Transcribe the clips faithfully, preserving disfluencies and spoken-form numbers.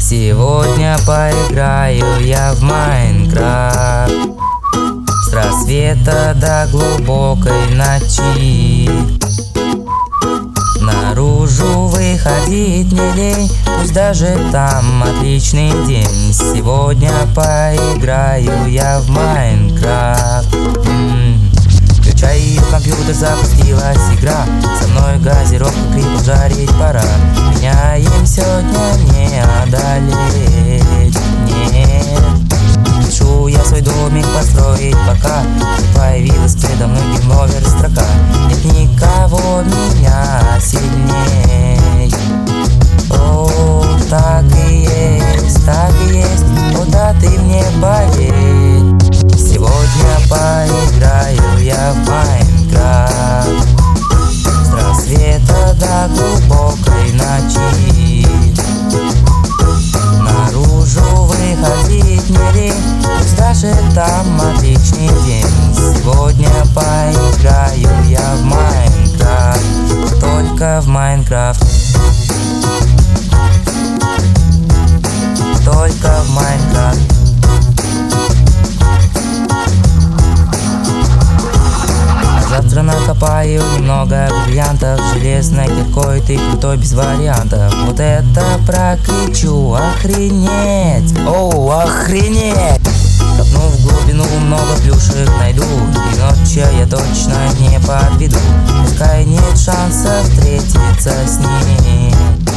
Сегодня поиграю я в Майнкрафт с рассвета до глубокой ночи. Наружу выходить не лень, пусть даже там отличный день. Сегодня поиграю я в Майнкрафт. М-м-м. Включаю компьютер, запустилась игра. Со мной газировка, крипов жарить пора. Меня им сегодня не одолеть, нет. Пишу я свой домик построить, пока появилась предо мной гейм-овер строка. Нет никого меня сильней. О, так и есть, так и есть, куда ты мне болеть. Сегодня поиграю я в Майнкрафт с рассвета до глубокой ночи. Наружу выходить не лень, пусть даже там отличный день. Сегодня поиграю я в Майнкрафт, только в Майнкрафт, только в Майнкрафт. Завтра накопаю немного бриллиантов, железной киркой ты крутой без вариантов. Вот это прокричу, охренеть, оу, охренеть. Копнув в глубину, много плюшек найду, и ночью я точно не подведу. Пускай нет шанса встретиться с ней.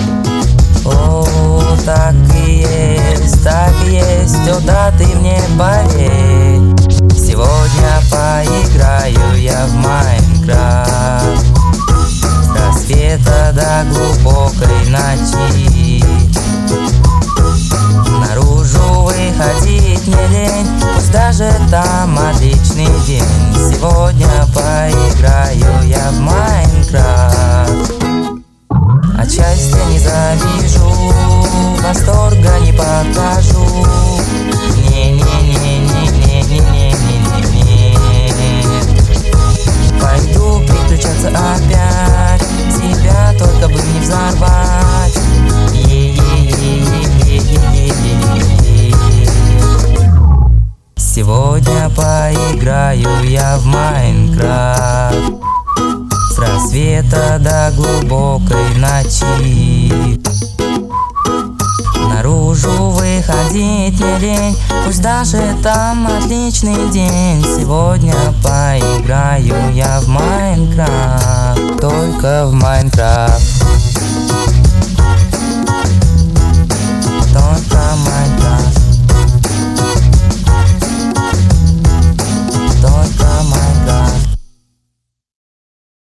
О, так и есть, так и есть, куда ты мне болеть. Сегодня поиграю я в Майнкрафт с рассвета до глубокой ночи. Наружу выходить не лень, пусть даже там отличный день. Сегодня поиграю я в Майнкрафт. От счастья не завижу, восторга не покажу. Не-не-не-не-не-не-не-не-не. Пойду приключаться опять, себя только бы не взорвать. Сегодня поиграю я в Майнкрафт с рассвета до глубокой ночи. Наружу выходить не лень, пусть даже там отличный день. Сегодня поиграю я в Майнкрафт, только в Майнкрафт.